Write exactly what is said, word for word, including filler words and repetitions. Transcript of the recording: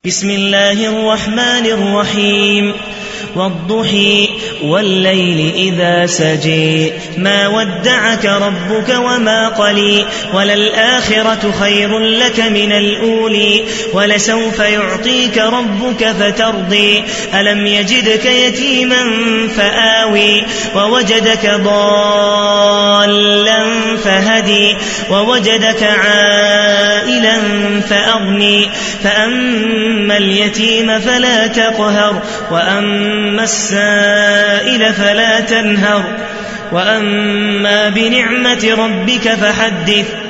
بسم الله الرحمن الرحيم والضحى والليل إذا سجى ما ودعك ربك وما قلى وللآخرة خير لك من الأولى ولسوف يعطيك ربك فترضى ألم يجدك يتيما فآوي ووجدك ضالا فهدي ووجدك عائلا فأغني فأما اليتيم فلا تقهر وأما السائل فلا تنهر وأما بنعمة ربك فحدث